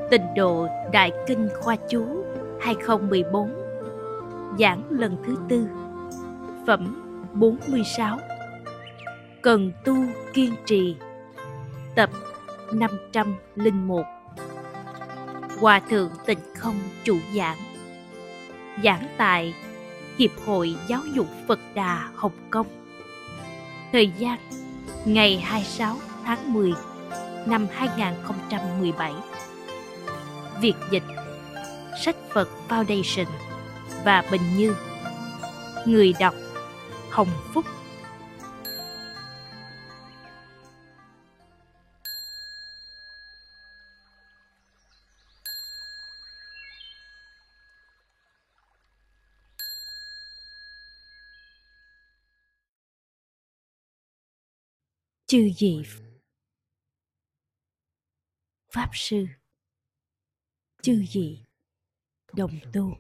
Tịnh độ Đại Kinh Khoa Chú 2014, giảng lần thứ 4, phẩm 46, Cần tu kiên trì, tập 501. Hòa thượng Tịnh Không chủ giảng, giảng tại Hiệp hội Giáo dục Phật Đà Hồng Kông. Thời gian ngày 26 tháng 10 năm 2017. Việt dịch Sách Phật Foundation và Bình Như. Người đọc Hồng Phúc. Chư vị Pháp Sư, chư vị đồng tu,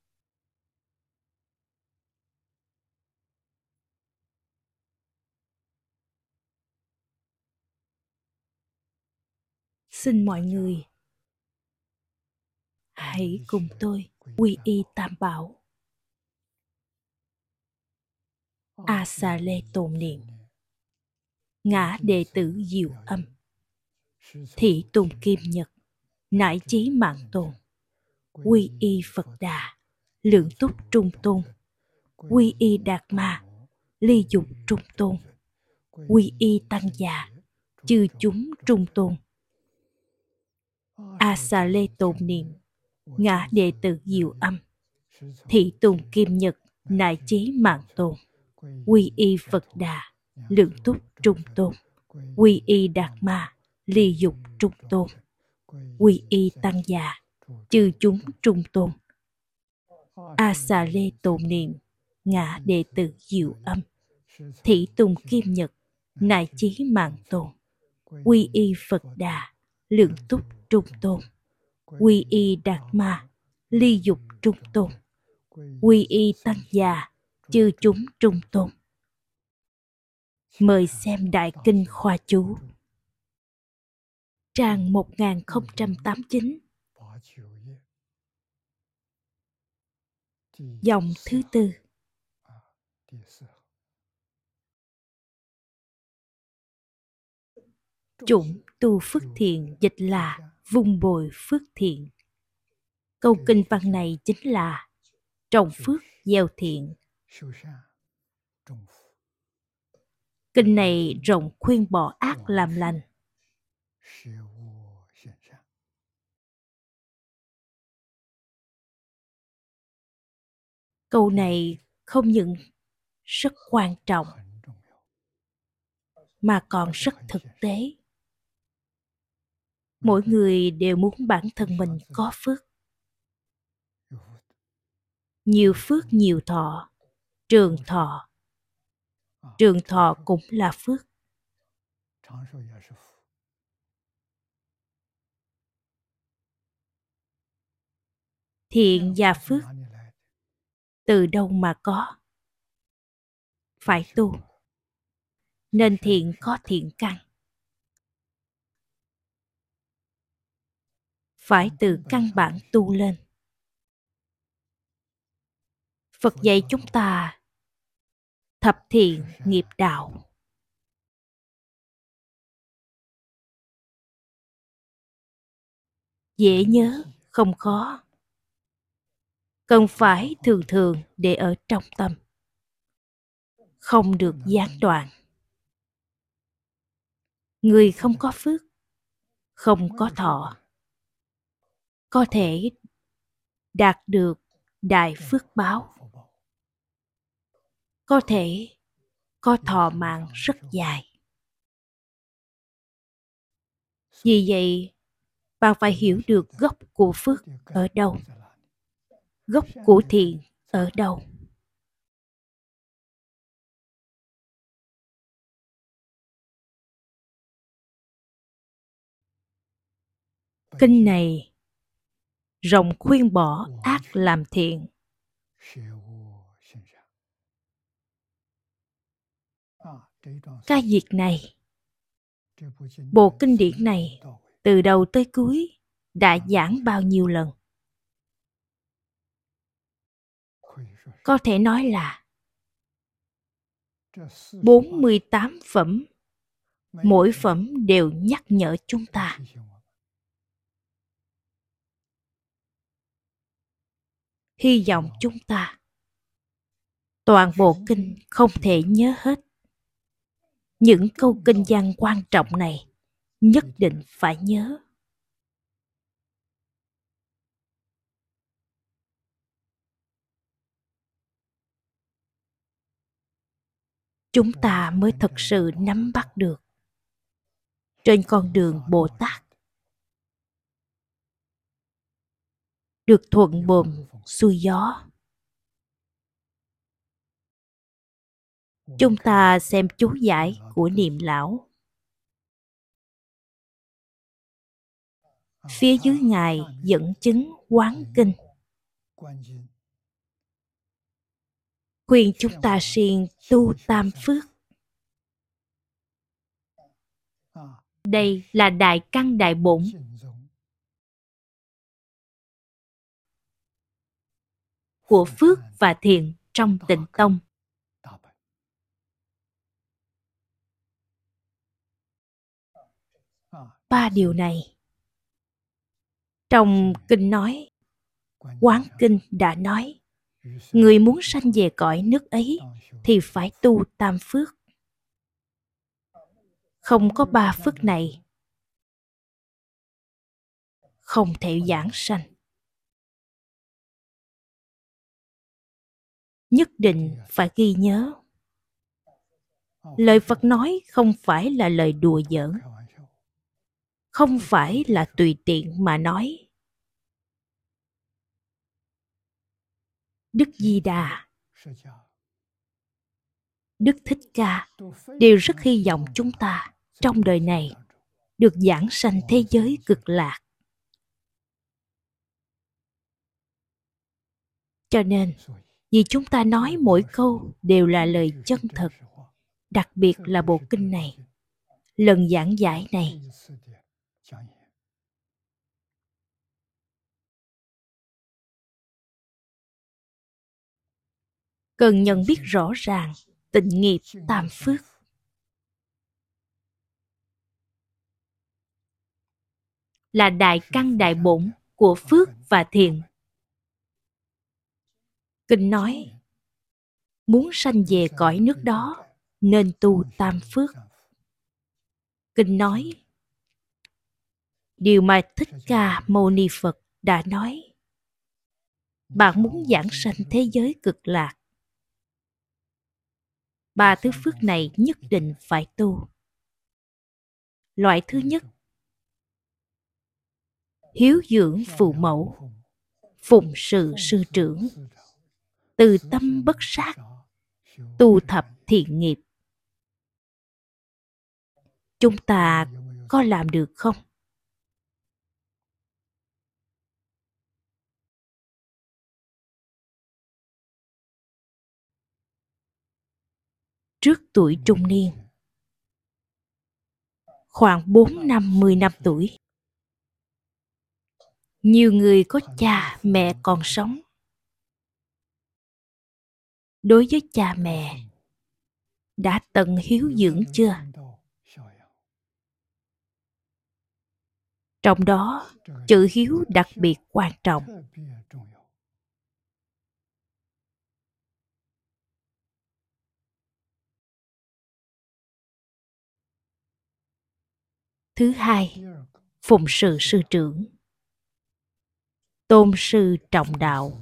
xin mọi người hãy cùng tôi quy y Tam Bảo, A Xà Lê tồn niệm, ngã đệ tử Diệu Âm, Thị Tùng Kim Nhật, Nải Chí Mạng Tồn, quy y Phật Đà, Lượng Túc Trung Tôn, quy y Đạt Ma, Ly Dục Trung Tôn, quy y Tăng Già, chư chúng Trung Tôn. A Xà Lê tồn niệm, ngã đệ tử Diệu Âm, Thị Tùng Kim Nhật, Nải Chí Mạng Tồn, quy y Phật Đà, Lượng Túc Trung Tôn, quy y Đạt Ma, Ly Dục Trung Tôn, quy y Tăng Già, chư chúng Trung Tôn. A Xà Lê tồn niệm, ngã đệ tử Diệu Âm, Thị Tùng Kim Nhật, Nải Chí Mạng Tồn, quy y Phật Đà, Lượng Túc Trung Tôn, quy y Đạt Ma, Ly Dục Trung Tôn, quy y Tăng Già, chư chúng Trung Tôn. Mời xem Đại Kinh Khoa Chú, trang 1089, dòng thứ 4. Chủng tu phước thiện dịch là vun bồi phước thiện. Câu kinh văn này chính là trồng phước gieo thiện. Kinh này rộng khuyên bỏ ác làm lành. Câu này không những rất quan trọng mà còn rất thực tế. Mỗi người đều muốn bản thân mình có phước. Nhiều phước nhiều thọ, trường thọ. Trường thọ cũng là phước. Thiện và phước từ đâu mà có? Phải tu. Nên thiện có thiện căn. Phải từ căn bản tu lên. Phật dạy chúng ta thập thiện nghiệp đạo. Dễ nhớ, không khó. Cần phải thường thường để ở trong tâm. Không được gián đoạn. Người không có phước, không có thọ, có thể đạt được đại phước báo. Có thể có thọ mạng rất dài. Vì vậy, bạn phải hiểu được gốc của phước ở đâu, gốc của thiện ở đâu. Kinh này rộng khuyên bỏ ác làm thiện. Cái việc này, bộ kinh điển này từ đầu tới cuối đã giảng bao nhiêu lần. Có thể nói là 48 phẩm, mỗi phẩm đều nhắc nhở chúng ta. Hy vọng chúng ta toàn bộ kinh không thể nhớ hết. Những câu kinh văn quan trọng này nhất định phải nhớ. Chúng ta mới thật sự nắm bắt được trên con đường Bồ Tát, được thuận buồm xuôi gió. Chúng ta xem chú giải của Niệm Lão. Phía dưới Ngài dẫn chứng Quán Kinh, khuyên chúng ta siêng tu tam phước. Đây là đại căn đại bổn của phước và thiện trong Tịnh Tông. Ba điều này trong kinh nói, Quán Kinh đã nói, người muốn sanh về cõi nước ấy thì phải tu tam phước. Không có ba phước này, không thể giảng sanh. Nhất định phải ghi nhớ. Lời Phật nói không phải là lời đùa giỡn, không phải là tùy tiện mà nói. Đức Di Đà, Đức Thích Ca đều rất hy vọng chúng ta trong đời này được giảng sanh thế giới cực lạc. Cho nên, vì chúng ta nói mỗi câu đều là lời chân thật, đặc biệt là bộ kinh này, lần giảng giải này, cần nhận biết rõ ràng tịnh nghiệp tam phước. Là đại căn đại bổn của phước và thiện. Kinh nói, muốn sanh về cõi nước đó nên tu tam phước. Kinh nói, điều mà Thích Ca Mâu Ni Phật đã nói, bạn muốn giảng sanh thế giới cực lạc, ba thứ phước này nhất định phải tu. Loại thứ nhất, hiếu dưỡng phụ mẫu, phụng sự sư trưởng, từ tâm bất sát, tu thập thiện nghiệp. Chúng ta có làm được không? Trước tuổi trung niên, khoảng 4 năm 10 năm tuổi, nhiều người có cha mẹ còn sống. Đối với cha mẹ, đã tận hiếu dưỡng chưa? Trong đó, chữ hiếu đặc biệt quan trọng. Thứ hai, phụng sự sư trưởng, tôn sư trọng đạo.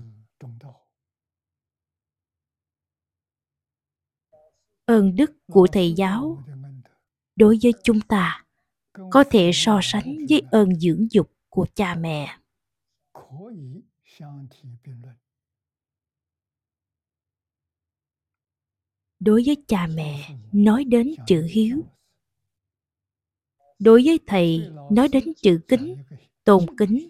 Ơn đức của thầy giáo đối với chúng ta có thể so sánh với ơn dưỡng dục của cha mẹ. Đối với cha mẹ, nói đến chữ hiếu. Đối với thầy, nói đến chữ kính, tôn kính.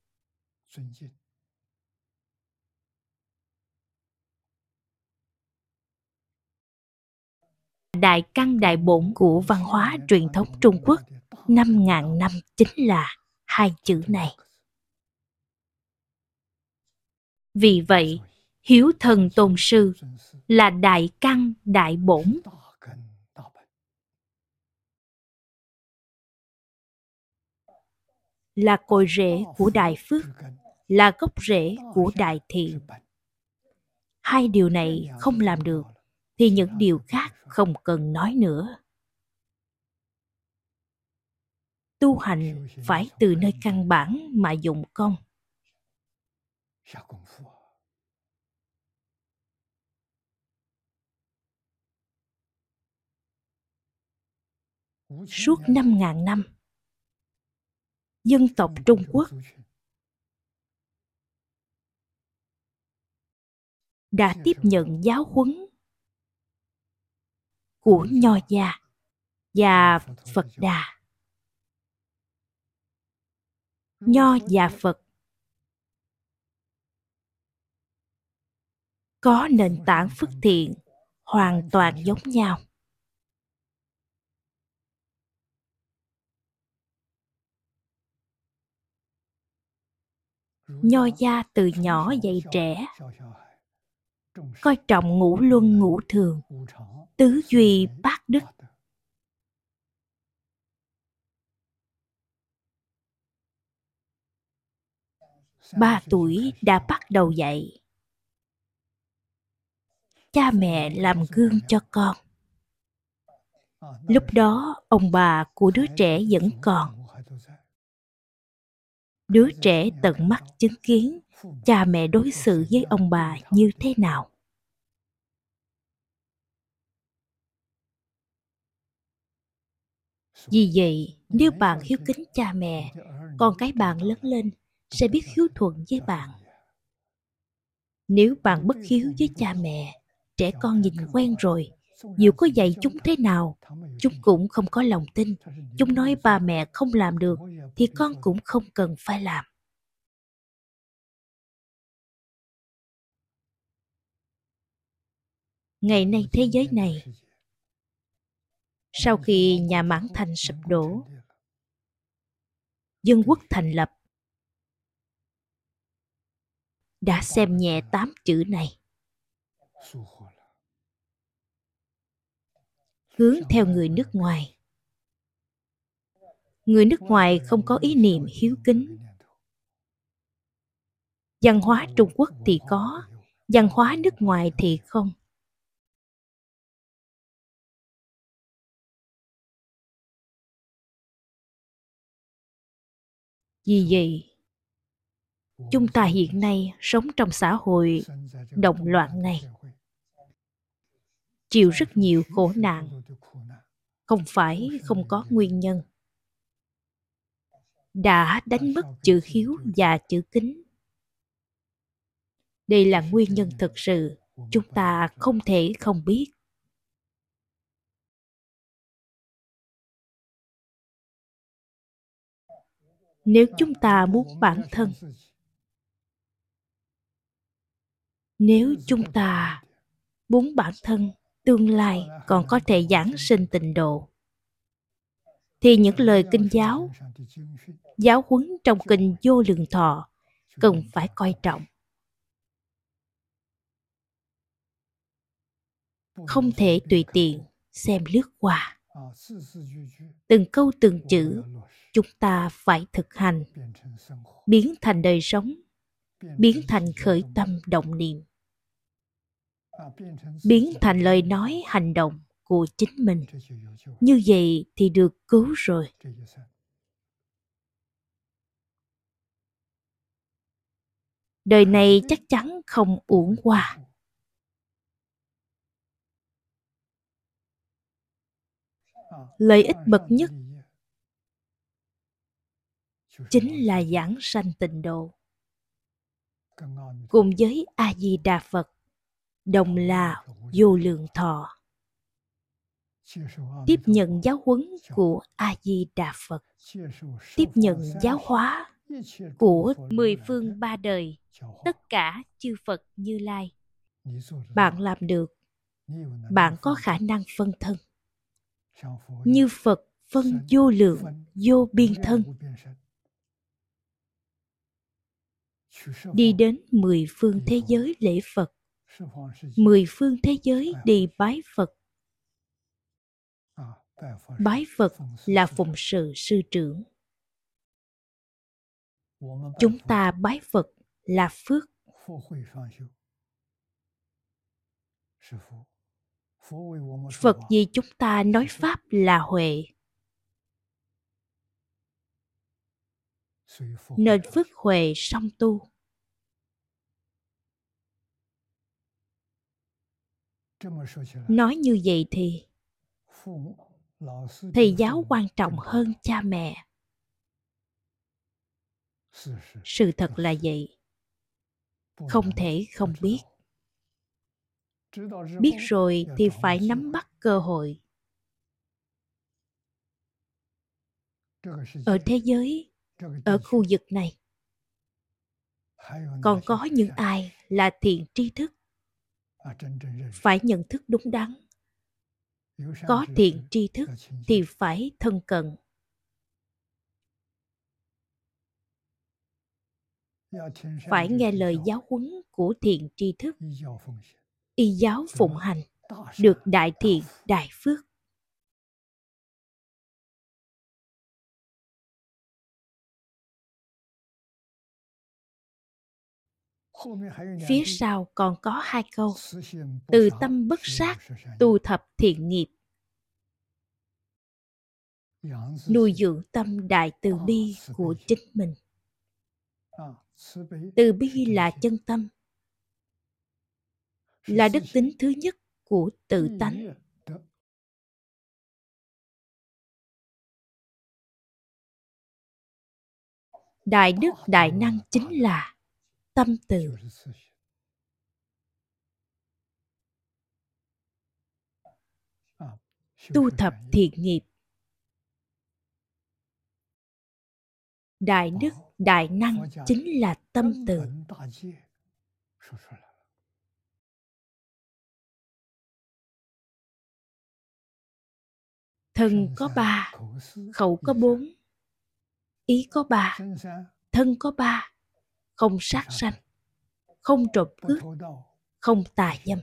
Đại căn đại bổn của văn hóa truyền thống Trung Quốc 5.000 năm chính là hai chữ này. Vì vậy, hiếu thần tôn sư là đại căn đại bổn, là cội rễ của đại phước, là gốc rễ của đại thiện. Hai điều này không làm được thì những điều khác không cần nói nữa. Tu hành phải từ nơi căn bản mà dụng công. Suốt 5.000 năm, dân tộc Trung Quốc đã tiếp nhận giáo huấn của Nho gia và Phật Đà. Nho và Phật có nền tảng phước thiện hoàn toàn giống nhau. Nho gia từ nhỏ dạy trẻ coi trọng ngũ luân ngũ thường, tứ duy bát đức. 3 tuổi đã bắt đầu dạy. Cha mẹ làm gương cho con. Lúc đó ông bà của đứa trẻ vẫn còn. Đứa trẻ tận mắt chứng kiến cha mẹ đối xử với ông bà như thế nào. Vì vậy, nếu bạn hiếu kính cha mẹ, con cái bạn lớn lên sẽ biết hiếu thuận với bạn. Nếu bạn bất hiếu với cha mẹ, trẻ con nhìn quen rồi, dù có dạy chúng thế nào, chúng cũng không có lòng tin. Chúng nói ba mẹ không làm được, thì con cũng không cần phải làm. Ngày nay thế giới này, sau khi nhà Mãn Thành sụp đổ, Dân Quốc thành lập, đã xem nhẹ 8 chữ này, hướng theo người nước ngoài. Người nước ngoài không có ý niệm hiếu kính. Văn hóa Trung Quốc thì có, văn hóa nước ngoài thì không. Vì vậy, chúng ta hiện nay sống trong xã hội động loạn này, chịu rất nhiều khổ nạn, không phải không có nguyên nhân. Đã đánh mất chữ hiếu và chữ kính. Đây là nguyên nhân thực sự, chúng ta không thể không biết. Nếu chúng ta muốn bản thân, nếu chúng ta muốn bản thân tương lai còn có thể giảng sinh tịnh độ, thì những lời kinh giáo, giáo huấn trong kinh Vô Lượng Thọ cần phải coi trọng. Không thể tùy tiện xem lướt qua. Từng câu từng chữ chúng ta phải thực hành, biến thành đời sống, biến thành khởi tâm động niệm, biến thành lời nói hành động của chính mình. Như vậy thì được cứu rồi. Đời này chắc chắn không uổng qua. Lợi ích bậc nhất chính là giảng sanh tịnh độ. Cùng với A Di Đà Phật đồng là vô lượng thọ. Tiếp nhận giáo huấn của A Di Đà Phật, tiếp nhận giáo hóa của 10 phương ba đời, tất cả chư Phật Như Lai. Bạn làm được, bạn có khả năng phân thân. Như Phật phân vô lượng, vô biên thân. đi đến 10 phương thế giới lễ Phật, 10 phương thế giới đi bái Phật. Bái Phật là phụng sự sư trưởng. Chúng ta bái Phật là phước. Phật vì chúng ta nói Pháp là huệ, nên phước huệ song tu. Nói như vậy thì thầy giáo quan trọng hơn cha mẹ. Sự thật là vậy, không thể không biết. Biết rồi thì phải nắm bắt cơ hội. Ở thế giới, ở khu vực này, còn có những ai là thiện tri thức, phải nhận thức đúng đắn. Có thiện tri thức thì phải thân cận. Phải nghe lời giáo huấn của thiện tri thức. Y giáo phụng hành, được đại thiện, đại phước. Phía sau còn có 2 câu. Từ tâm bất sát, tu thập thiện nghiệp. Nuôi dưỡng tâm đại từ bi của chính mình. Từ bi là chân tâm, là đức tính thứ nhất của tự tánh. Đại đức đại năng chính là tâm từ. Tu thập thiện nghiệp. Đại đức đại năng chính là tâm từ. Thân có 3, khẩu có 4, ý có 3, thân có 3, không sát sanh, không trộm cướp, không tà dâm.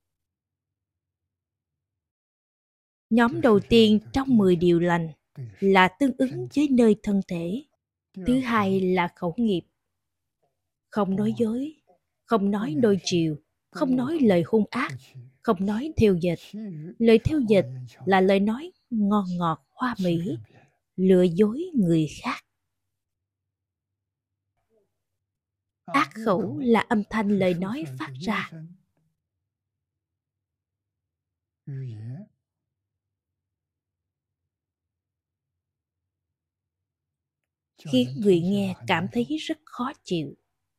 Nhóm đầu tiên trong 10 điều lành là tương ứng với nơi thân thể. Thứ hai là khẩu nghiệp. Không nói dối, không nói đôi chiều, không nói lời hung ác, không nói thêu dệt. Lời thêu dệt là lời nói ngon ngọt hoa mỹ, lừa dối người khác. Ác khẩu là âm thanh lời nói phát ra, khiến người nghe cảm thấy rất khó chịu.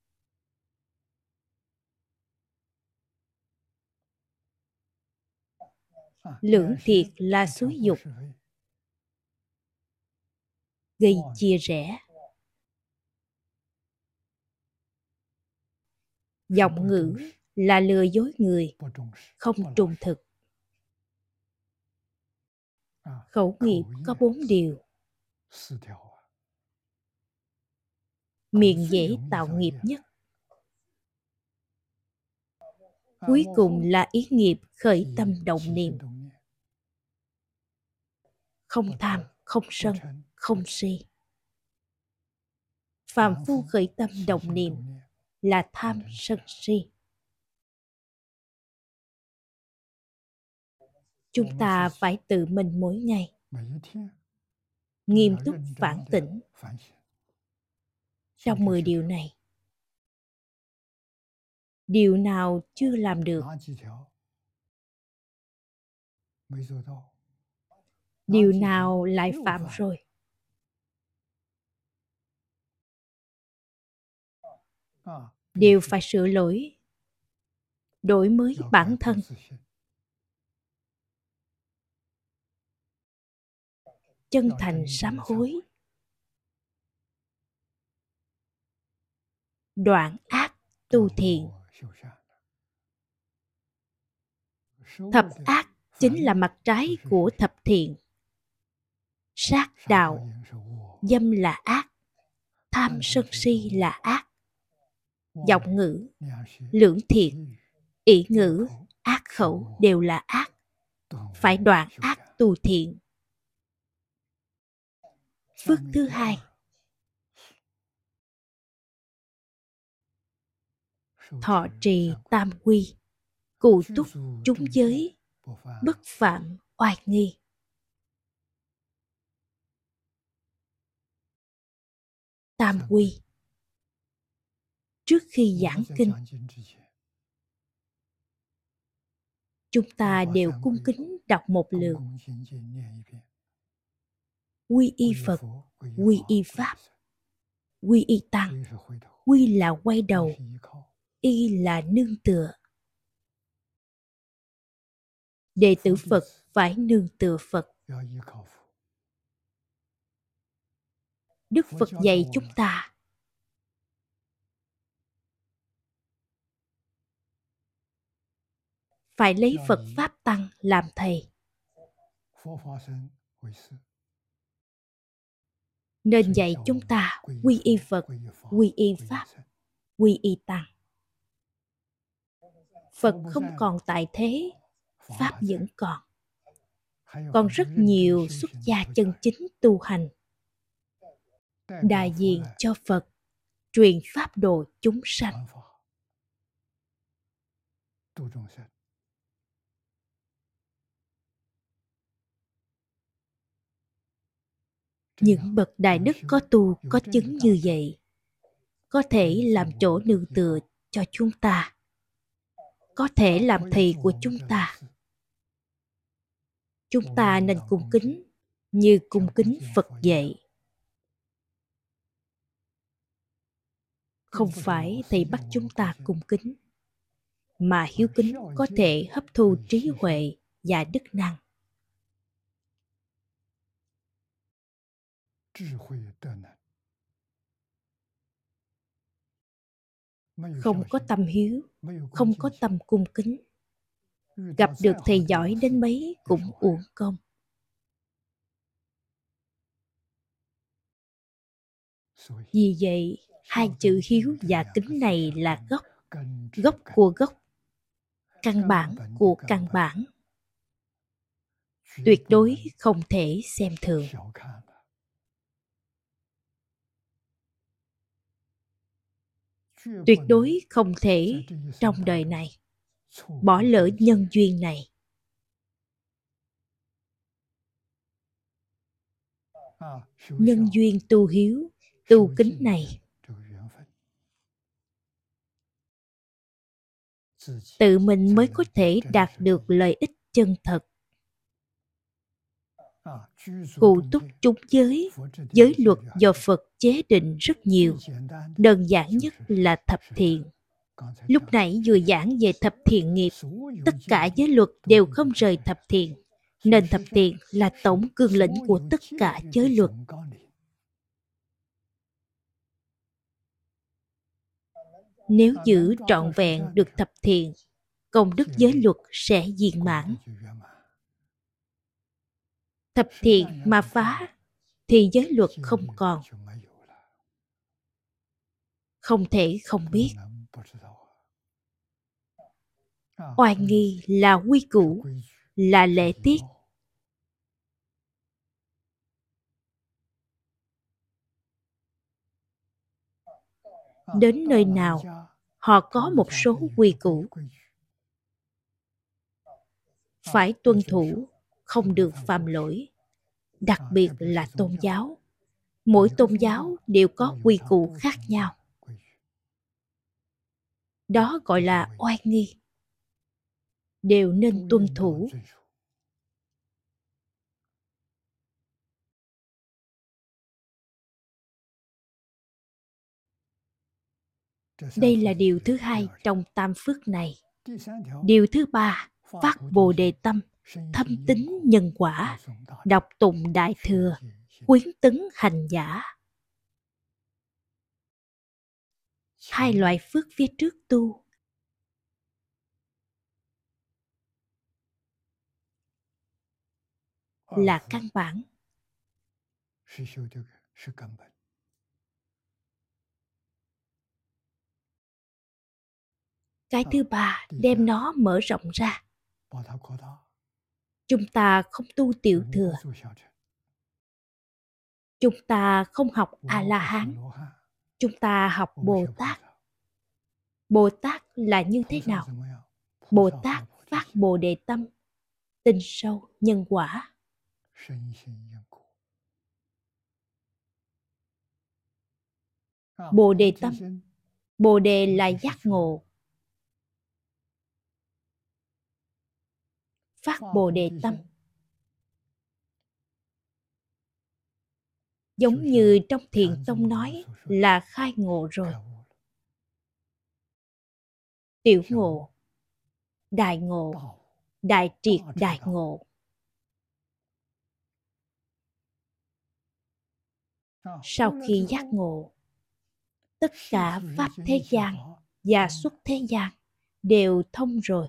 Lưỡng thiệt là xúi dục, gây chia rẽ. Giọng ngữ là lừa dối người, không trung thực. Khẩu nghiệp có 4 điều. Miệng dễ tạo nghiệp nhất. Cuối cùng là ý nghiệp khởi tâm động niệm. Không tham, không sân, không si. Phàm phu khởi tâm động niệm là tham sân si. Chúng ta phải tự mình mỗi ngày nghiêm túc phản tỉnh. Trong 10 điều này, điều nào chưa làm được? Điều nào lại phạm rồi? Đều phải sửa lỗi, đổi mới bản thân. Chân thành sám hối, đoạn ác tu thiện. Thập ác chính là mặt trái của thập thiện. Sát đạo, dâm là ác, tham sân si là ác. Vọng ngữ, lưỡng thiệt, ỷ ngữ, ác khẩu đều là ác. Phải đoạn ác tu thiện. Phước thứ hai, thọ trì tam quy, cụ túc chúng giới, bất phạm oai nghi. Tam quy. Trước khi giảng kinh, chúng ta đều cung kính đọc một lượt. Quy y Phật, quy y Pháp, quy y Tăng. Quy là quay đầu, y là nương tựa. Đệ tử Phật phải nương tựa Phật. Đức Phật dạy chúng ta phải lấy Phật Pháp Tăng làm thầy. Nên dạy chúng ta quy y Phật, quy y Pháp, quy y Tăng. Phật không còn tại thế, Pháp vẫn còn. Còn rất nhiều xuất gia chân chính tu hành, đại diện cho Phật, truyền Pháp độ chúng sanh. Những bậc đại đức có tu, có chứng như vậy, có thể làm chỗ nương tựa cho chúng ta, có thể làm thầy của chúng ta. Chúng ta nên cung kính như cung kính Phật dạy. Không phải thầy bắt chúng ta cung kính, mà hiếu kính có thể hấp thu trí huệ và đức năng. Không có tâm hiếu, không có tâm cung kính, gặp được thầy giỏi đến mấy cũng uổng công. Vì vậy, hai chữ hiếu và kính này là gốc, gốc của gốc, căn bản của căn bản. Tuyệt đối không thể xem thường. Tuyệt đối không thể trong đời này bỏ lỡ nhân duyên này. Nhân duyên tu hiếu, tu kính này, tự mình mới có thể đạt được lợi ích chân thật. Cụ túc chúng giới, giới luật do Phật chế định rất nhiều. Đơn giản nhất là thập thiện. Lúc nãy vừa giảng về thập thiện nghiệp, tất cả giới luật đều không rời thập thiện, nên thập thiện là tổng cương lĩnh của tất cả giới luật. Nếu giữ trọn vẹn được thập thiện, công đức giới luật sẽ viên mãn. Thập thiện mà phá thì giới luật không còn. Không thể không biết. Oai nghi là quy củ, là lễ tiết. Đến nơi nào, họ có một số quy củ. Phải tuân thủ, không được phạm lỗi. Đặc biệt là tôn giáo. Mỗi tôn giáo đều có quy củ khác nhau. Đó gọi là oai nghi. Đều nên tuân thủ. Đây là điều thứ hai trong tam phước này. Điều thứ ba, phát Bồ Đề tâm, thâm tín nhân quả, đọc tụng Đại Thừa, khuyến tấn hành giả. Hai loại phước phía trước tu là căn bản. Cái thứ ba, đem nó mở rộng ra. Chúng ta không tu tiểu thừa. Chúng ta không học A-la-hán. Chúng ta học Bồ Tát. Bồ Tát là như thế nào? Bồ Tát phát Bồ Đề tâm, tin sâu nhân quả. Bồ Đề tâm, Bồ Đề là giác ngộ. Phát Bồ Đề tâm giống như trong Thiền Tông nói là khai ngộ rồi. Tiểu ngộ, đại ngộ, đại triệt đại ngộ. Sau khi giác ngộ, tất cả pháp thế gian và xuất thế gian đều thông rồi,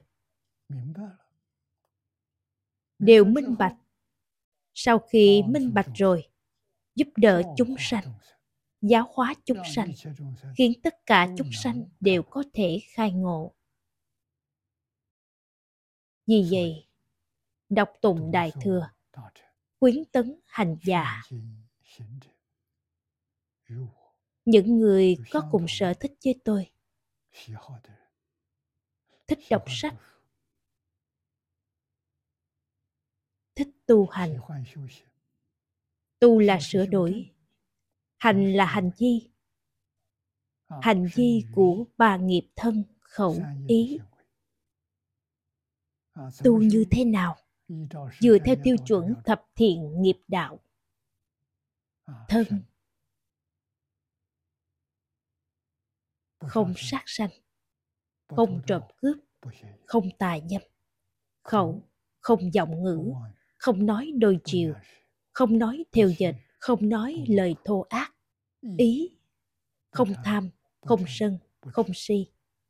đều minh bạch. Sau khi minh bạch rồi, giúp đỡ chúng sanh, giáo hóa chúng sanh, khiến tất cả chúng sanh đều có thể khai ngộ. Vì vậy, đọc tụng Đại Thừa, khuyến tấn hành giả. Những người có cùng sở thích với tôi, thích đọc sách, thích tu hành. Tu là sửa đổi, hành là hành vi. Hành vi của ba nghiệp thân, khẩu, ý. Tu như thế nào? Dựa theo tiêu chuẩn thập thiện nghiệp đạo. Thân, không sát sanh, không trộm cướp, không tà dâm. Khẩu, không vọng ngữ, không nói đôi chiều, không nói theo dệt, không nói lời thô ác. Ý, không tham, không sân, không si.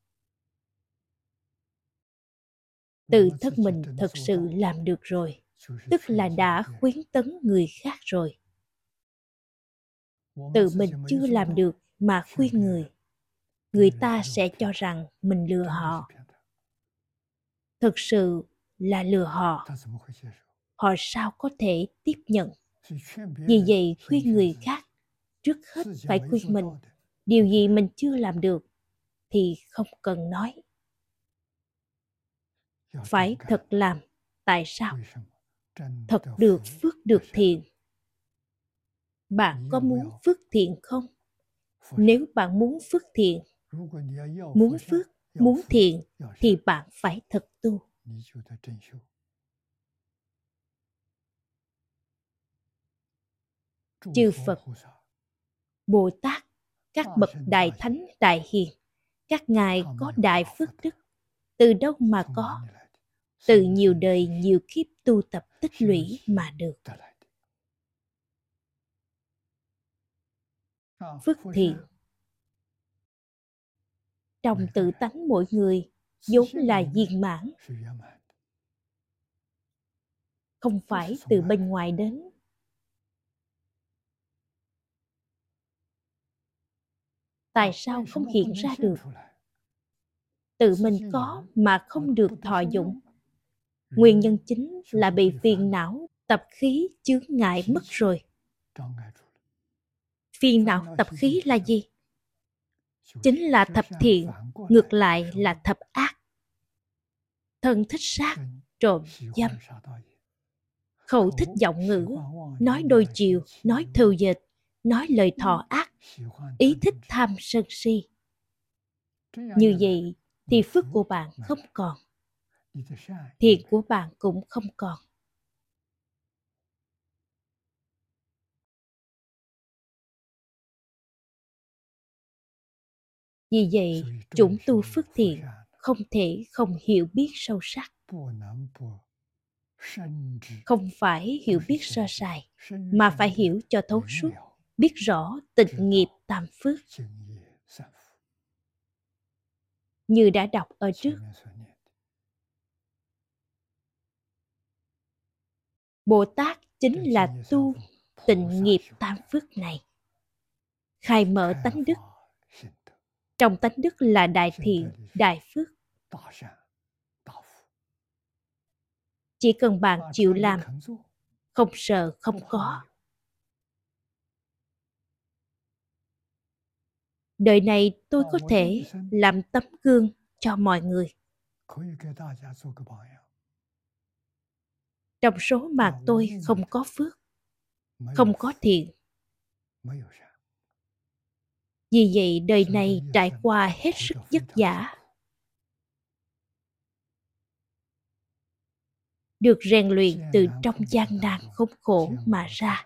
Tự thân mình thật sự làm được rồi, tức là đã khuyến tấn người khác rồi. Tự mình chưa làm được mà khuyên người, người ta sẽ cho rằng mình lừa họ. Thực sự là lừa họ. Họ sao có thể tiếp nhận? Vì vậy khuyên người khác, trước hết phải khuyên mình. Điều gì mình chưa làm được thì không cần nói. Phải thật làm. Tại sao? Thật được phước được thiện. Bạn có muốn phước thiện không? Nếu bạn muốn phước thiện, muốn phước, muốn thiện, thì bạn phải thật tu. Chư Phật, Bồ Tát, các bậc đại thánh đại hiền, các ngài có đại phước đức. Từ đâu mà có? Từ nhiều đời nhiều kiếp tu tập tích lũy mà được. Phước thiện trong tự tánh mỗi người vốn là viên mãn, không phải từ bên ngoài đến. Tại sao không hiện ra được? Tự mình có mà không được thọ dụng. Nguyên nhân chính là bị phiền não, tập khí chướng ngại mất rồi. Phiền não tập khí là gì? Chính là thập thiện, ngược lại là thập ác. Thân thích sát, trộm, dâm. Khẩu thích vọng ngữ, nói đôi chiều, nói thêu dệt, nói lời thọ ác. Ý thích tham sân si. Như vậy thì phước của bạn không còn, thiện của bạn cũng không còn. Vì vậy, chủng tu phước thiện không thể không hiểu biết sâu sắc. Không phải hiểu biết sơ sài, mà phải hiểu cho thấu suốt, biết rõ tịnh nghiệp tam phước. Như đã đọc ở trước, Bồ Tát chính là tu tịnh nghiệp tam phước này, khai mở tánh đức. Trong tánh đức là đại thiện, đại phước. Chỉ cần bạn chịu làm, không sợ không có. Đời này tôi có thể làm tấm gương cho mọi người. Trong số mà tôi không có phước, không có thiện. Vì vậy đời này trải qua hết sức vất vả. Được rèn luyện từ trong gian nan khốn khổ mà ra.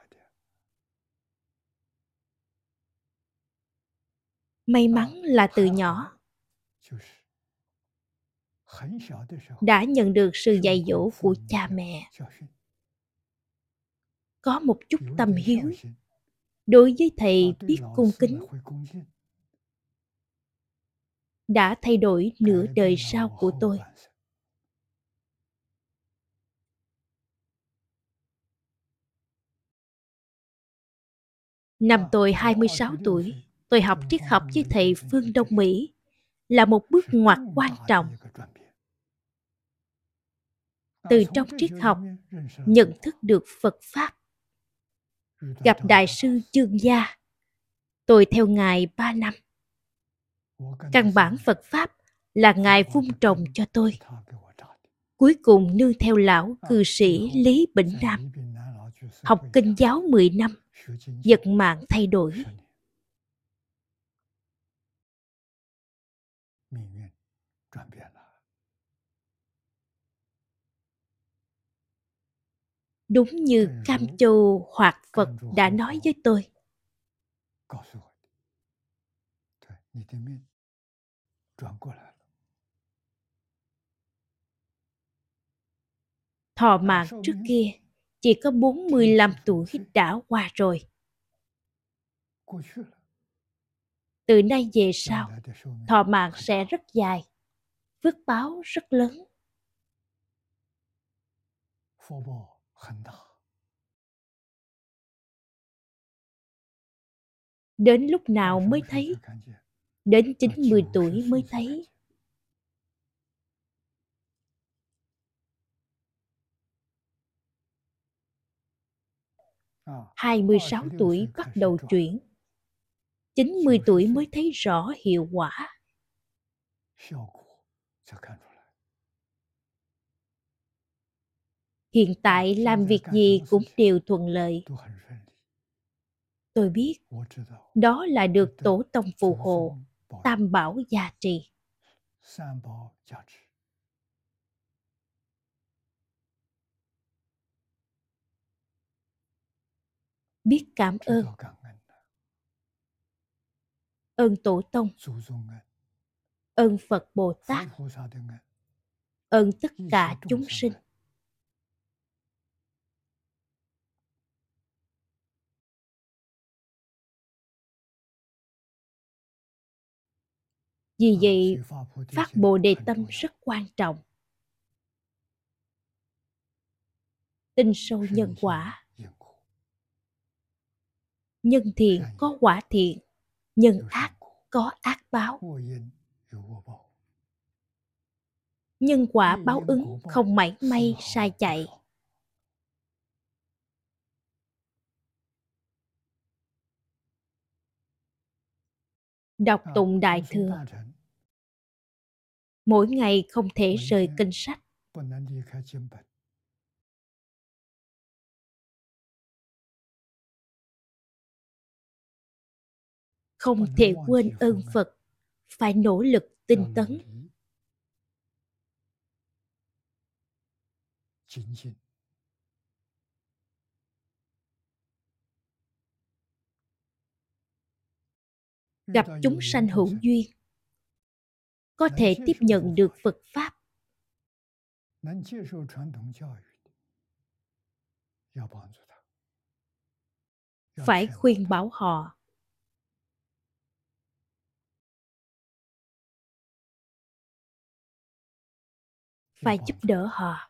May mắn là từ nhỏ đã nhận được sự dạy dỗ của cha mẹ. Có một chút tâm hiếu, đối với thầy biết cung kính, đã thay đổi nửa đời sau của tôi. Năm tôi 26 tuổi, tôi học triết học với thầy Phương Đông Mỹ, là một bước ngoặt quan trọng. Từ trong triết học, nhận thức được Phật Pháp. Gặp Đại sư Chương Gia, tôi theo Ngài 3 năm. Căn bản Phật Pháp là Ngài vun trồng cho tôi. Cuối cùng nương theo lão cư sĩ Lý Bỉnh Nam, học kinh giáo 10 năm, vận mạng thay đổi. Đúng như Cam Châu Hoạt Phật đã nói với tôi. Thọ mạng trước kia chỉ có 45 tuổi đã qua rồi. Từ nay về sau, thọ mạng sẽ rất dài, phước báo rất lớn. Đến lúc nào mới thấy? Đến 90 tuổi mới thấy. À, 26 tuổi bắt đầu chuyển. 90 tuổi mới thấy rõ hiệu quả. Hiện tại làm việc gì cũng đều thuận lợi. Tôi biết, đó là được tổ tông phù hộ, tam bảo gia trì. Biết cảm ơn. Ơn tổ tông, ơn Phật Bồ Tát, ơn tất cả chúng sinh. Vì vậy, phát Bồ Đề Tâm rất quan trọng. Tin sâu nhân quả. Nhân thiện có quả thiện, nhân ác có ác báo. Nhân quả báo ứng không mảy may sai chạy. Đọc tụng Đại Thừa, mỗi ngày không thể rời kinh sách. Không thể quên ơn Phật, phải nỗ lực tinh tấn. Gặp chúng sanh hữu duyên, có thể tiếp nhận được Phật Pháp. Phải khuyên bảo họ. Phải giúp đỡ họ.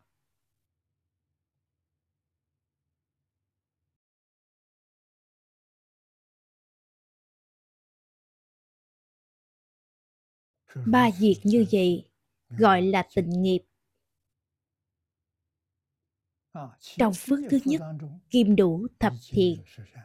Ba việc như vậy gọi là tịnh nghiệp. Trong phước thứ nhất, kim đủ thập thiện.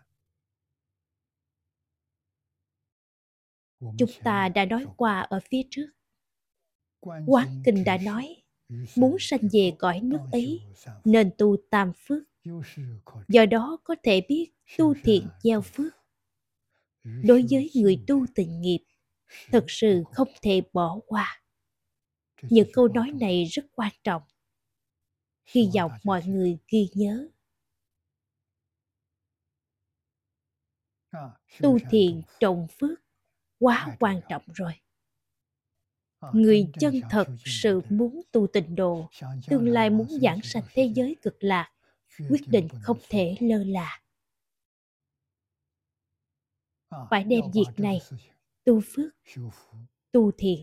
Chúng ta đã nói qua ở phía trước. Quán Kinh đã nói, muốn sanh về cõi nước ấy, nên tu tam phước. Do đó có thể biết tu thiện gieo phước. Đối với người tu tịnh nghiệp, thực sự không thể bỏ qua. Những câu nói này rất quan trọng. Hy vọng mọi người ghi nhớ. Tu thiện trồng phước quá quan trọng rồi. Người chân thật sự muốn tu tịnh độ, tương lai muốn giảng sanh thế giới cực lạc, quyết định không thể lơ là. Phải đem việc này, tu phước, tu thiện,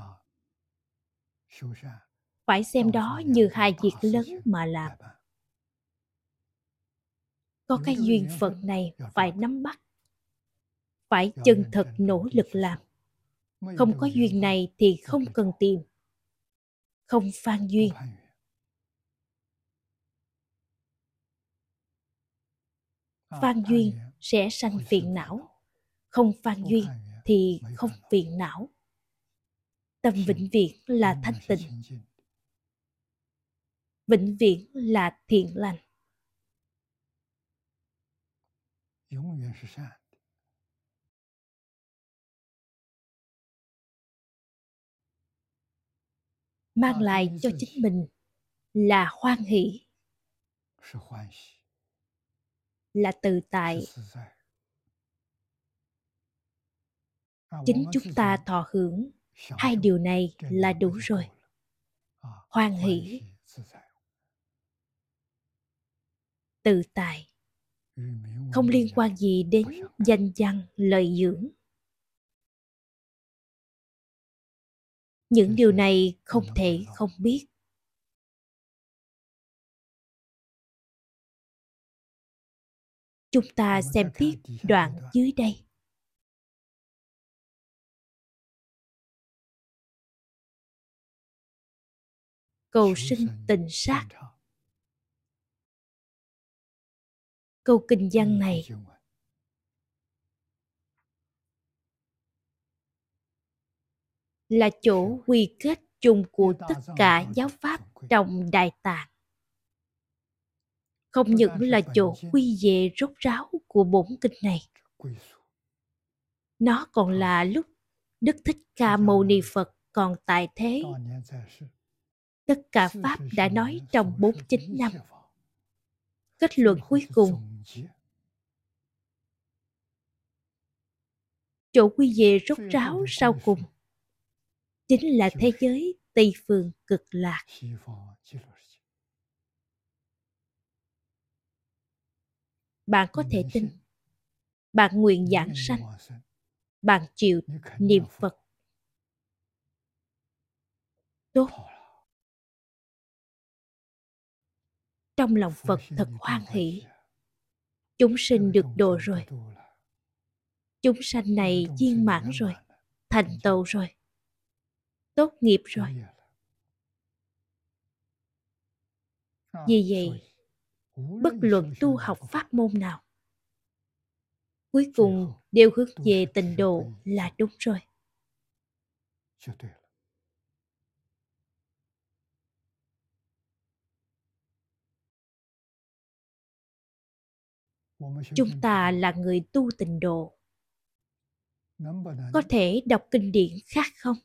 phải xem đó như hai việc lớn mà làm. Có cái duyên phận này phải nắm bắt, phải chân thật nỗ lực làm. Không có duyên này thì không cần tìm. Không phan duyên. Phan duyên sẽ sanh phiền não. Không phan duyên thì không phiền não. Tâm vĩnh viễn là thanh tịnh. Vĩnh viễn là thiện lành. Mang lại cho chính mình là hoan hỷ, là tự tại. Chính chúng ta thọ hưởng hai điều này là đủ rồi. Hoan hỷ, tự tại, không liên quan gì đến danh văn lợi dưỡng. Những điều này không thể không biết. Chúng ta xem tiếp đoạn dưới đây. Cầu sinh tịnh sát. Câu kinh văn này là chỗ quy kết chung của tất cả giáo pháp trong Đại Tạng. Không những là chỗ quy về rốt ráo của bổn kinh này, nó còn là lúc Đức Thích Ca Mâu Ni Phật còn tại thế. Tất cả pháp đã nói trong 49 năm. Kết luận cuối cùng, chỗ quy về rốt ráo sau cùng, chính là thế giới Tây Phương Cực Lạc. Bạn có thể tin, bạn nguyện giảng sanh, bạn chịu niệm Phật. Tốt. Trong lòng Phật thật hoan hỷ. Chúng sinh được độ rồi. Chúng sanh này viên mãn rồi, thành tựu rồi, tốt nghiệp rồi. Vì vậy, bất luận tu học pháp môn nào, cuối cùng đều hướng về tịnh độ là đúng rồi. Chúng ta là người tu tịnh độ, có thể đọc kinh điển khác không?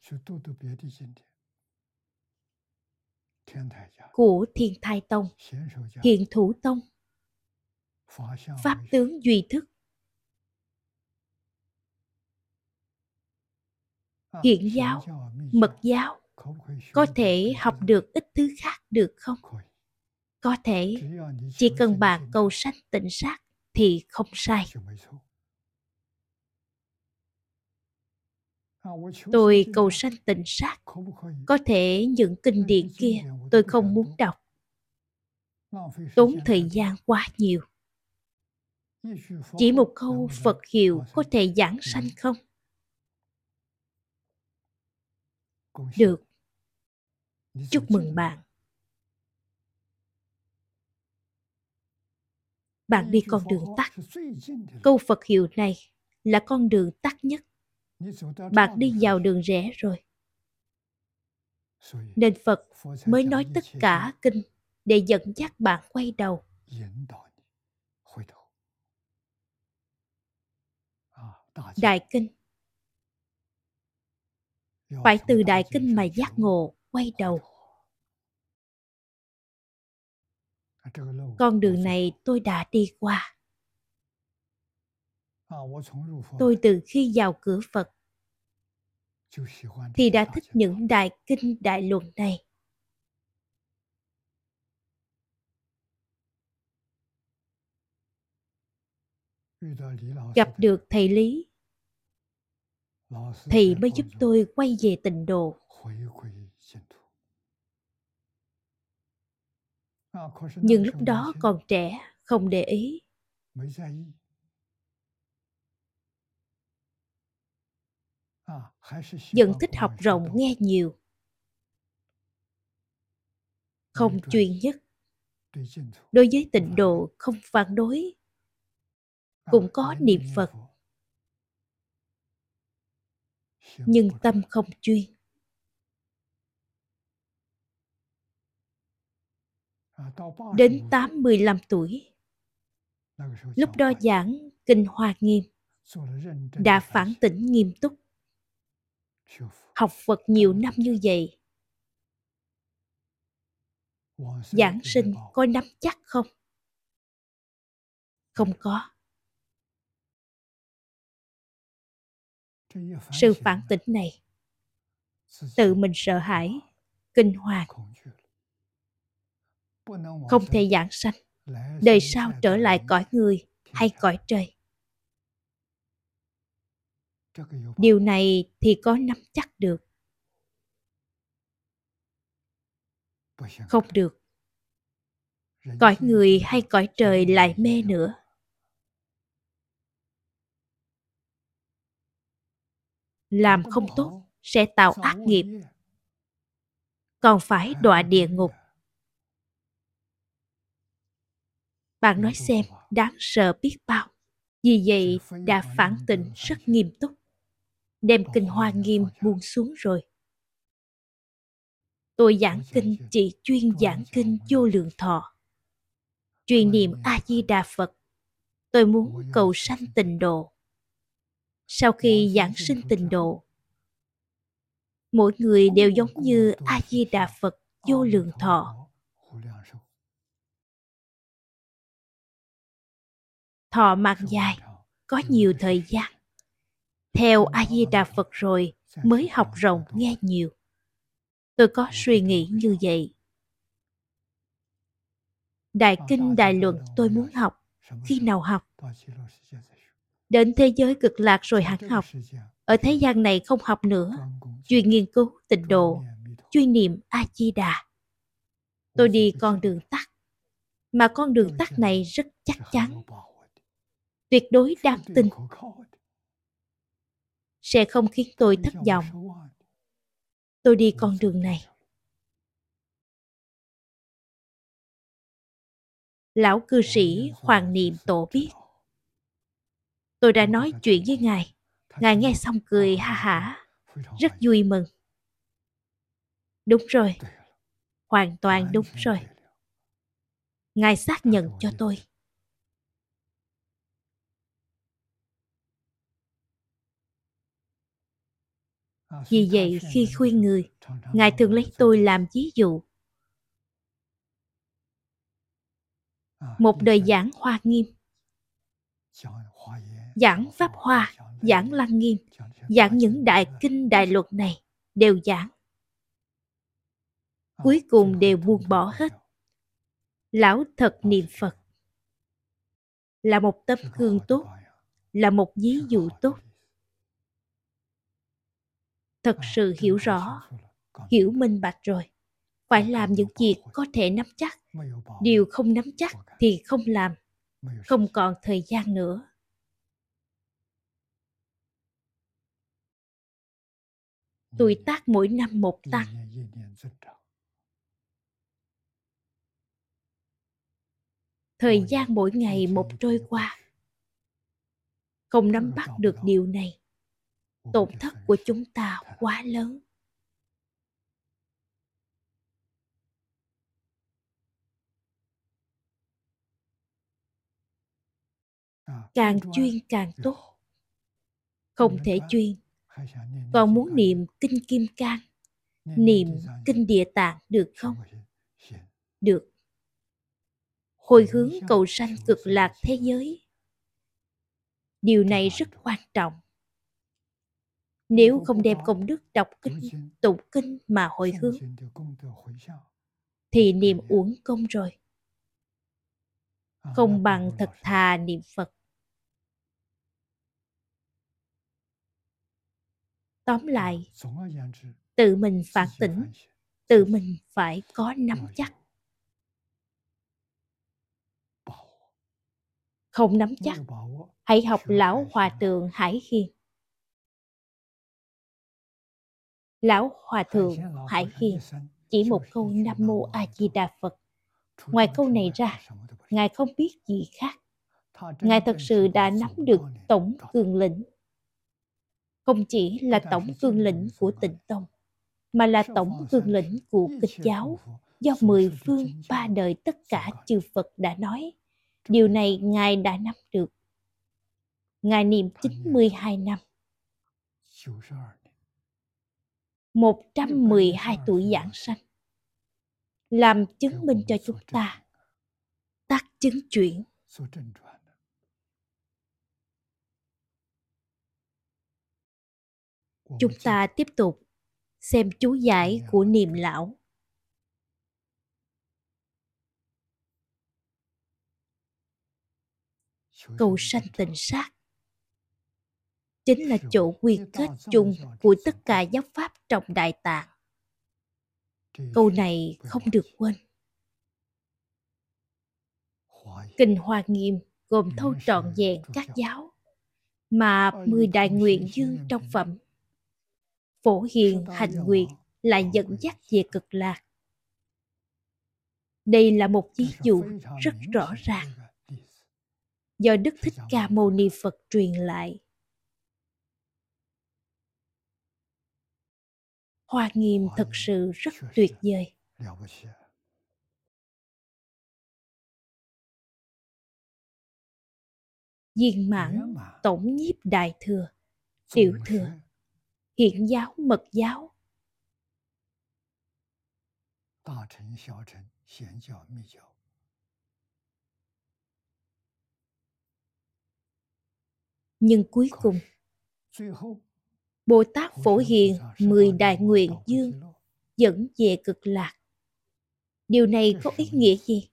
Của Thiên Thai Tông, Hiện Thủ Tông, Pháp Tướng Duy Thức, Hiển Giáo, Mật Giáo, có thể học được ít thứ khác được không? Có thể, chỉ cần bạn cầu sanh tịnh sát thì không sai. Tôi cầu sanh tịnh sát, có thể những kinh điển kia tôi không muốn đọc, tốn thời gian quá nhiều. Chỉ một câu Phật hiệu có thể giảng sanh không? Được. Chúc mừng bạn. Bạn đi con đường tắt. Câu Phật hiệu này là con đường tắt nhất. Bạn đi vào đường rẽ rồi. Nên Phật mới nói tất cả kinh để dẫn dắt bạn quay đầu. Đại kinh. Phải từ đại kinh mà giác ngộ, quay đầu. Con đường này tôi đã đi qua. Tôi từ khi vào cửa Phật thì đã thích những đại kinh đại luận này. Gặp được thầy Lý, thầy mới giúp tôi quay về tịnh độ. Nhưng lúc đó còn trẻ, không để ý. Vẫn thích học rộng nghe nhiều. Không chuyên nhất. Đối với tịnh độ không phản đối. Cũng có niệm Phật. Nhưng tâm không chuyên. Đến 85 tuổi, lúc đó giảng Kinh Hoa Nghiêm, đã phản tỉnh nghiêm túc. Học Phật nhiều năm như vậy, giảng sinh có nắm chắc không? Không có. Sự phản tỉnh này, tự mình sợ hãi, kinh hoàng. Không thể giảng sanh, đời sau trở lại cõi người hay cõi trời. Điều này thì có nắm chắc được. Không được. Cõi người hay cõi trời lại mê nữa. Làm không tốt sẽ tạo ác nghiệp, còn phải đọa địa ngục. Bạn nói xem, đáng sợ biết bao. Vì vậy đã phản tỉnh rất nghiêm túc, đem Kinh Hoa Nghiêm buông xuống rồi. Tôi giảng kinh chỉ chuyên giảng kinh Vô Lượng Thọ, chuyên niệm A Di Đà Phật. Tôi muốn cầu sanh tịnh độ. Sau khi giảng sinh tịnh độ, mỗi người đều giống như A Di Đà Phật Vô Lượng Thọ. Thọ mạng dài, có nhiều thời gian. Theo A Di Đà Phật rồi mới học rộng nghe nhiều. Tôi có suy nghĩ như vậy. Đại kinh đại luận tôi muốn học. Khi nào học? Đến thế giới cực lạc rồi hẳn học. Ở thế gian này không học nữa. Chuyên nghiên cứu tịnh độ, chuyên niệm A Di Đà. Tôi đi con đường tắt, mà con đường tắt này rất chắc chắn, tuyệt đối đáng tin, sẽ không khiến tôi thất vọng. Tôi đi con đường này. Lão cư sĩ Hoàng Niệm Tổ biết. Tôi đã nói chuyện với Ngài. Ngài nghe xong cười ha hả, rất vui mừng. Đúng rồi, hoàn toàn đúng rồi. Ngài xác nhận cho tôi. Vì vậy khi khuyên người, Ngài thường lấy tôi làm ví dụ. Một đời giảng Hoa Nghiêm, giảng Pháp Hoa, giảng Lăng Nghiêm, giảng những đại kinh đại luật này, đều giảng. Cuối cùng đều buông bỏ hết. Lão thật niệm Phật, là một tấm gương tốt, là một ví dụ tốt. Thật sự hiểu rõ, hiểu minh bạch rồi. Phải làm những việc có thể nắm chắc. Điều không nắm chắc thì không làm. Không còn thời gian nữa. Tuổi tác mỗi năm một tăng. Thời gian mỗi ngày một trôi qua, không nắm bắt được điều này, tổn thất của chúng ta quá lớn. Càng chuyên càng tốt. Không thể chuyên, còn muốn niệm kinh Kim Cang, niệm kinh Địa Tạng được không? Được. Hồi hướng cầu sanh cực lạc thế giới. Điều này rất quan trọng. Nếu không đem công đức đọc kinh, tụng kinh mà hồi hướng, thì niệm uổng công rồi. Không bằng thật thà niệm Phật. Tóm lại, tự mình phản tỉnh, tự mình phải có nắm chắc. Không nắm chắc, hãy học Lão Hòa Thượng Hải Khiên. Lão Hòa Thượng Hải Khiên chỉ một câu Nam Mô A Di Đà Phật. Ngoài câu này ra, Ngài không biết gì khác. Ngài thật sự đã nắm được tổng cương lĩnh. Không chỉ là tổng cương lĩnh của Tịnh Tông, mà là tổng cương lĩnh của Kinh giáo, do 10 phương 3 đời tất cả chư Phật đã nói. Điều này Ngài đã nắm được. Ngài niệm 92 năm, 112 tuổi giảng sanh, làm chứng minh cho chúng ta tác chứng chuyển. Chúng ta tiếp tục xem chú giải của Niệm Lão. Cầu sanh tịnh sát chính là chỗ quy kết chung của tất cả giáo pháp trong Đại Tạng. Câu này không được quên. Kinh Hoa Nghiêm gồm thâu trọn vẹn các giáo, mà 10 đại nguyện dương trong phẩm. Phổ Hiền hành nguyện là dẫn dắt về cực lạc. Đây là một ví dụ rất rõ ràng, do Đức Thích Ca Mâu Ni Phật truyền lại. Hoa Nghiêm thật sự rất tuyệt vời. Viên mãn tổng nhiếp đại thừa, tiểu thừa, hiện giáo mật giáo, nhưng cuối cùng Bồ Tát Phổ Hiền 10 đại nguyện dương dẫn về cực lạc. Điều này có ý nghĩa gì?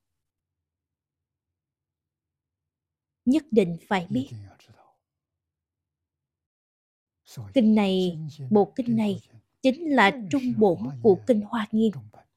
Nhất định phải biết. Kinh này, bộ kinh này chính là trung bổn của Kinh Hoa Nghiêm.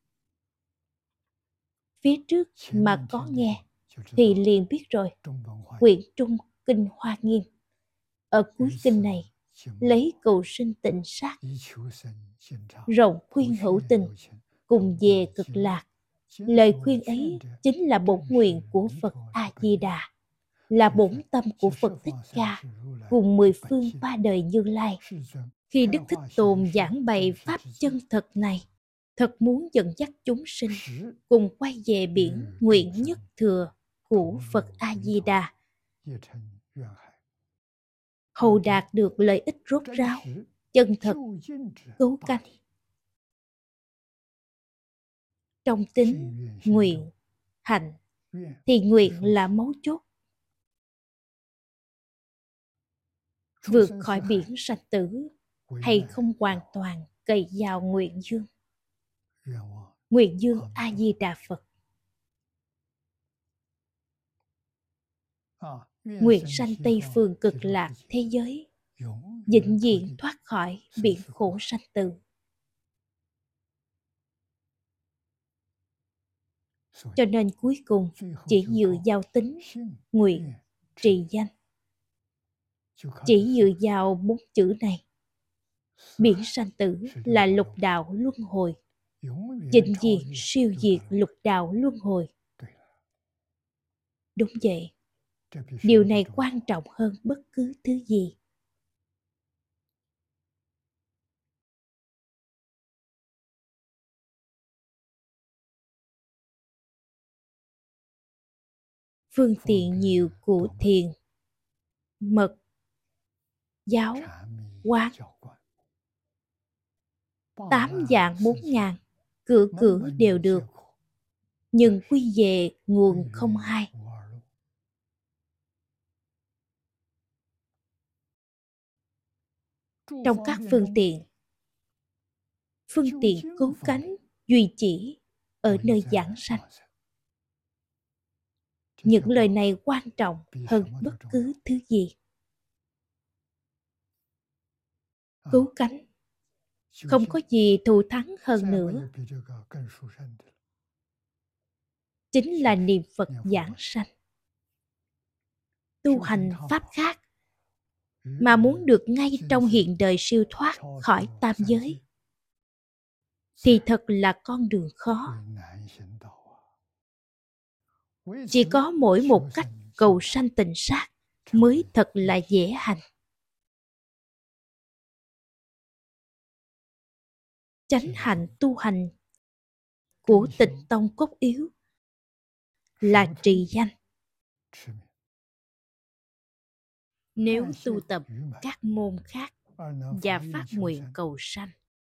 Phía trước mà có nghe thì liền biết rồi. Quyển trung Kinh Hoa Nghiêm. Ở cuối kinh này, lấy cầu sinh tịnh sát, rộng khuyên hữu tình, cùng về cực lạc. Lời khuyên ấy chính là bổn nguyện của Phật A-di-đà, là bổn tâm của Phật Thích Ca, cùng 10 phương 3 đời Như Lai. Khi Đức Thích Tôn giảng bày pháp chân thật này, thật muốn dẫn dắt chúng sinh cùng quay về biển nguyện nhất thừa của Phật A-di-đà, hầu đạt được lợi ích rốt ráo, chân thật, cứu cánh. Trong tính, nguyện, hành, thì nguyện là mấu chốt. Vượt khỏi biển sanh tử, hay không hoàn toàn cậy vào nguyện dương. Nguyện dương A-di-đà Phật. Nguyện sanh Tây phương cực lạc thế giới, vĩnh viễn thoát khỏi biển khổ sanh tử. Cho nên cuối cùng chỉ dựa vào tính, nguyện, trì danh. Chỉ dựa vào 4 chữ này. Biển sanh tử là lục đạo luân hồi, vĩnh viễn siêu diệt lục đạo luân hồi. Đúng vậy. Điều này quan trọng hơn bất cứ thứ gì. Phương tiện nhiều của thiền, mật, giáo, quán, 8 dạng 4 ngàn, cửa cửa đều được, nhưng quy về nguồn không hai. Trong các phương tiện cứu cánh, duy chỉ ở nơi giảng sanh. Những lời này quan trọng hơn bất cứ thứ gì. Cứu cánh, không có gì thù thắng hơn nữa. Chính là niệm Phật giảng sanh. Tu hành pháp khác, mà muốn được ngay trong hiện đời siêu thoát khỏi tam giới, thì thật là con đường khó. Chỉ có mỗi một cách cầu sanh tịnh sát mới thật là dễ hành. Chánh hạnh tu hành của Tịnh Tông cốt yếu là trì danh. Nếu tu tập các môn khác và phát nguyện cầu sanh,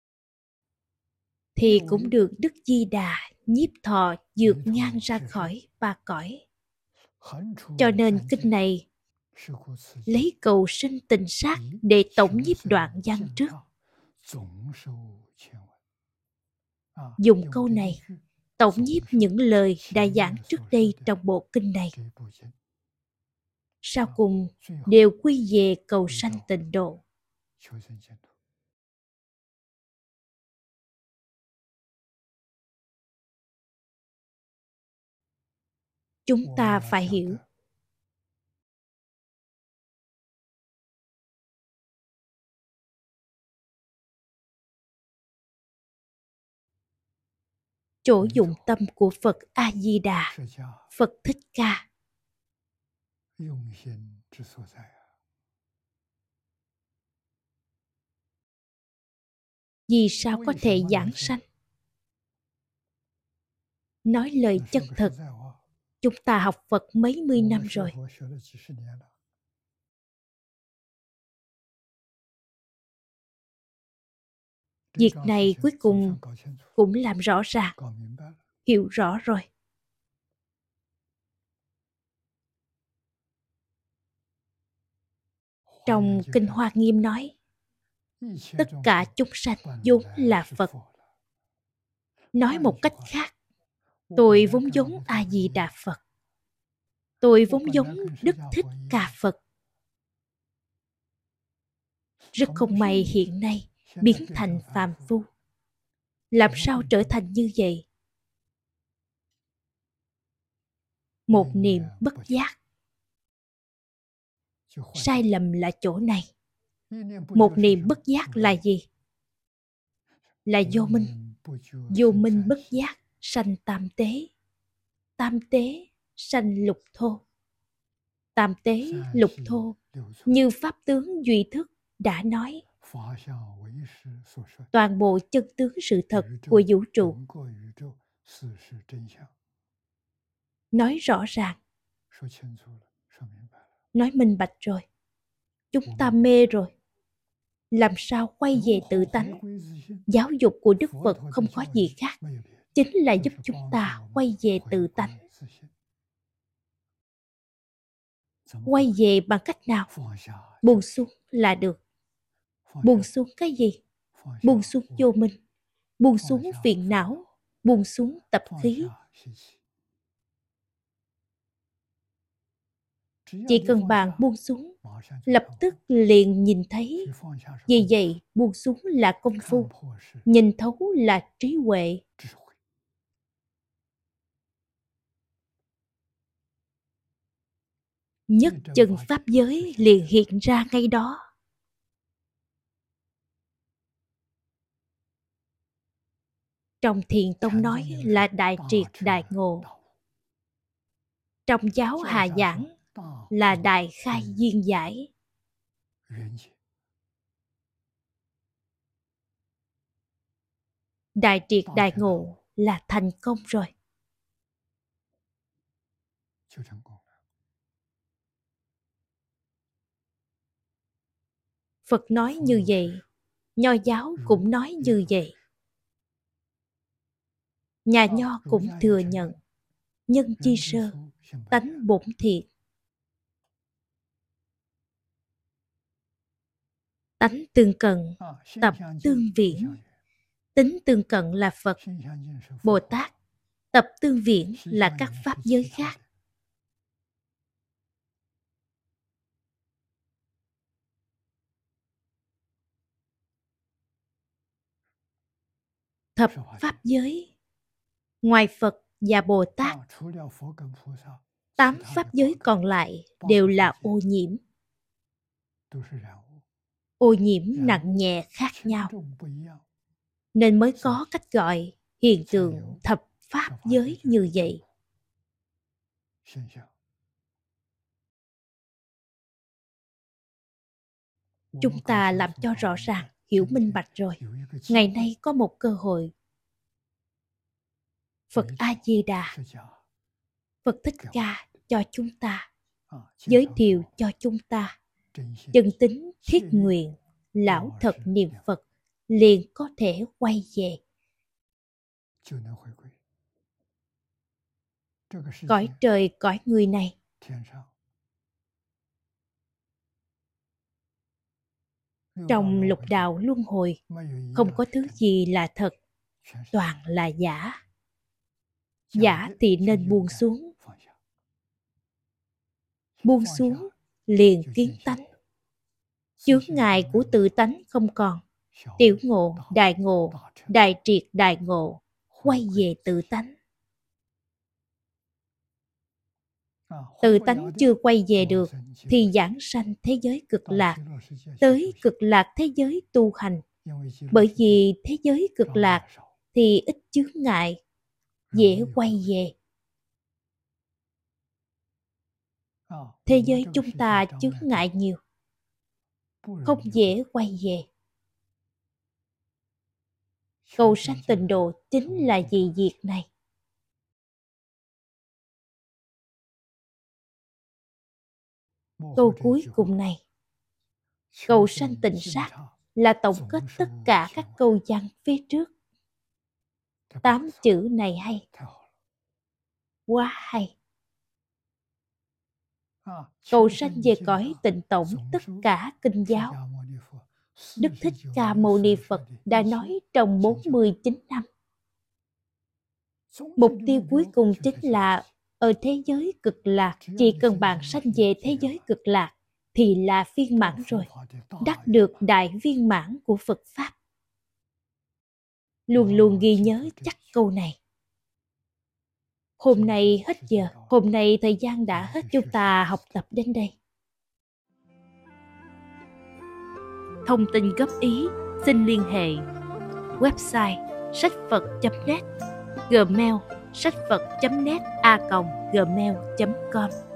thì cũng được Đức Di Đà nhiếp thọ vượt ngang ra khỏi ba cõi. Cho nên kinh này lấy cầu sinh tịnh sát để tổng nhiếp đoạn văn trước. Dùng câu này tổng nhiếp những lời đã giảng trước đây trong bộ kinh này. Sau cùng đều quy về cầu sanh tịnh độ. Chúng ta phải hiểu, chỗ dụng tâm của Phật A Di Đà, Phật Thích Ca, vì sao có thể giảng sanh? Nói lời chân thật, chúng ta học Phật mấy mươi năm rồi. Việc này cuối cùng cũng làm rõ ràng, hiểu rõ rồi. Trong Kinh Hoa Nghiêm nói, tất cả chúng sanh vốn là Phật. Nói một cách khác, tôi vốn giống A Di Đà Phật. Tôi vốn giống Đức Thích Ca Phật. Rất không may hiện nay biến thành phàm phu. Làm sao trở thành như vậy? Một niệm bất giác. Sai lầm là chỗ này. Một niệm bất giác là gì? Là vô minh. Vô minh bất giác sanh tam tế. Tam tế sanh lục thô. Tam tế lục thô như Pháp tướng Duy Thức đã nói. Toàn bộ chân tướng sự thật của vũ trụ. Nói rõ ràng. Nói minh bạch rồi. Chúng ta mê rồi. Làm sao quay về tự tánh? Giáo dục của Đức Phật không có gì khác, chính là giúp chúng ta quay về tự tánh. Quay về bằng cách nào? Buông xuống là được. Buông xuống cái gì? Buông xuống vô minh, buông xuống phiền não, buông xuống tập khí. Chỉ cần bạn buông xuống, lập tức liền nhìn thấy. Vì vậy, buông xuống là công phu, nhìn thấu là trí huệ. Nhất chân pháp giới liền hiện ra ngay đó. Trong Thiền Tông nói là đại triệt đại ngộ. Trong giáo hạ giảng là đại khai duyên giải. Đại triệt đại ngộ là thành công rồi. Phật nói như vậy, Nho giáo cũng nói như vậy. Nhà Nho cũng thừa nhận nhân chi sơ, tánh bổn thiện. Tánh tương cận, tập tương viễn. Tính tương cận là Phật, Bồ Tát. Tập tương viễn là các pháp giới khác. Thập pháp giới, ngoài Phật và Bồ Tát, 8 pháp giới còn lại đều là ô nhiễm. Ô nhiễm nặng nhẹ khác nhau, nên mới có cách gọi hiện tượng thập pháp giới như vậy. Chúng ta làm cho rõ ràng, hiểu minh bạch rồi. Ngày nay có một cơ hội. Phật A-di-đà, Phật Thích Ca cho chúng ta, giới thiệu cho chúng ta, chân tính thiết nguyện, lão thật niệm Phật, liền có thể quay về. Cõi trời cõi người này, trong lục đạo luân hồi, không có thứ gì là thật, toàn là giả. Giả thì nên buông xuống. Buông xuống liền kiến tánh. Chướng ngại của tự tánh không còn. Tiểu ngộ, đại triệt đại ngộ, quay về tự tánh. Tự tánh chưa quay về được thì giảng sanh thế giới cực lạc, tới cực lạc thế giới tu hành. Bởi vì thế giới cực lạc thì ít chướng ngại, dễ quay về. Thế giới chúng ta chướng ngại nhiều, không dễ quay về. Cầu sanh tịnh độ chính là vì việc này. Câu cuối cùng này, cầu sanh tịnh sát, là tổng kết tất cả các câu văn phía trước. 8 chữ này hay, quá hay. Cầu sanh về cõi tịnh tổng tất cả kinh giáo. Đức Thích Ca Mâu Ni Phật đã nói trong 49 năm. Mục tiêu cuối cùng chính là ở thế giới cực lạc. Chỉ cần bạn sanh về thế giới cực lạc thì là viên mãn rồi, đắc được đại viên mãn của Phật Pháp. Luôn luôn ghi nhớ chắc câu này. Hôm nay hết giờ, hôm nay thời gian đã hết, chúng ta học tập đến đây. Thông tin góp ý xin liên hệ website sách phật.net, gmail sách phật.net a.gmail.com.